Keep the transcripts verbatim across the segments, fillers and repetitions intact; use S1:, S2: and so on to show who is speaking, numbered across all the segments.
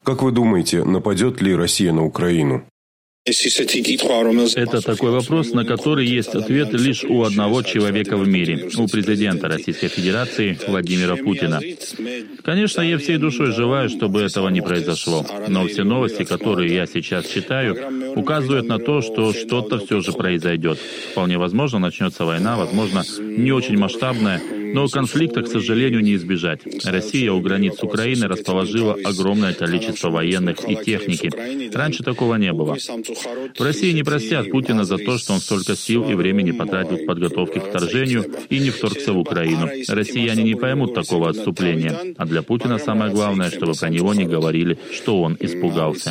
S1: Как вы думаете, нападет ли Россия на Украину?
S2: Это такой вопрос, на который есть ответ лишь у одного человека в мире, у президента Российской Федерации Владимира Путина. Конечно, я всей душой желаю, чтобы этого не произошло, но все новости, которые я сейчас читаю, указывают на то, что что-то все же произойдет. Вполне возможно, начнется война, возможно, не очень масштабная, но конфликта, к сожалению, не избежать. Россия у границ Украины расположила огромное количество военных и техники. Раньше такого не было. В России не простят Путина за то, что он столько сил и времени потратил в подготовке к вторжению и не вторгся в Украину. Россияне не поймут такого отступления. А для Путина самое главное, чтобы про него не говорили, что он испугался.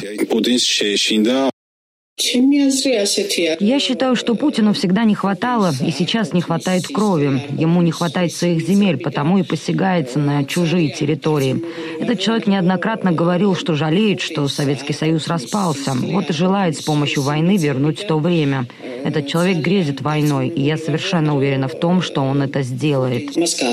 S3: Я считаю, что Путину всегда не хватало, и сейчас не хватает крови. Ему не хватает своих земель, потому и посягается на чужие территории. Этот человек неоднократно говорил, что жалеет, что Советский Союз распался. Вот и желает с помощью войны вернуть то время. Этот человек грезит войной, и я совершенно уверена в том, что он это сделает.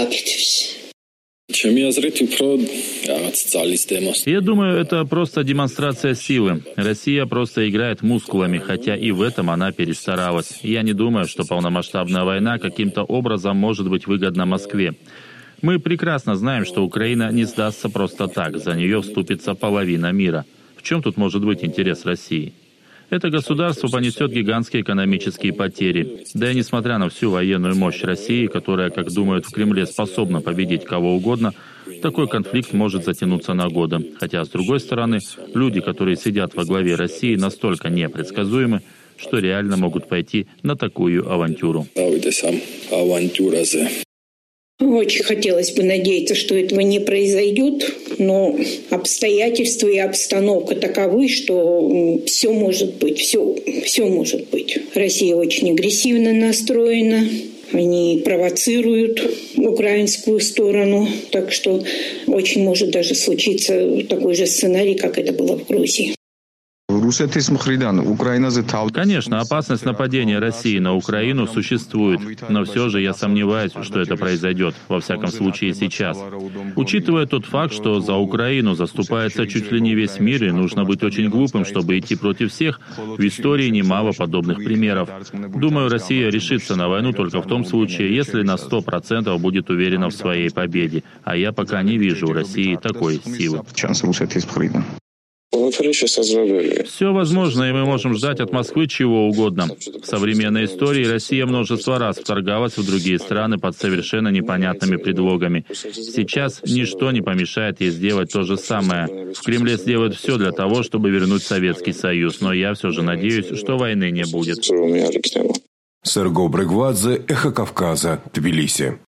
S2: Я думаю, это просто демонстрация силы. Россия просто играет мускулами, хотя и в этом она перестаралась. Я не думаю, что полномасштабная война каким-то образом может быть выгодна Москве. Мы прекрасно знаем, что Украина не сдастся просто так, за нее вступится половина мира. В чем тут может быть интерес России? Это государство понесет гигантские экономические потери. Да и несмотря на всю военную мощь России, которая, как думают в Кремле, способна победить кого угодно, такой конфликт может затянуться на годы. Хотя, с другой стороны, люди, которые сидят во главе России, настолько непредсказуемы, что реально могут пойти на такую авантюру.
S4: Очень хотелось бы надеяться, что этого не произойдет, но обстоятельства и обстановка таковы, что все может быть, все, все может быть. Россия очень агрессивно настроена, они провоцируют украинскую сторону, так что очень может даже случиться такой же сценарий, как это было в Грузии.
S2: Конечно, опасность нападения России на Украину существует, но все же я сомневаюсь, что это произойдет, во всяком случае сейчас. Учитывая тот факт, что за Украину заступается чуть ли не весь мир, и нужно быть очень глупым, чтобы идти против всех, в истории немало подобных примеров. Думаю, Россия решится на войну только в том случае, если на сто процентов будет уверена в своей победе, а я пока не вижу у России такой силы. Все возможно, и мы можем ждать от Москвы чего угодно. В современной истории Россия множество раз вторгалась в другие страны под совершенно непонятными предлогами. Сейчас ничто не помешает ей сделать то же самое. В Кремле сделают все для того, чтобы вернуть Советский Союз, но я все же надеюсь, что войны не будет.
S1: Серго Брегвадзе, Эхо Кавказа, Тбилиси.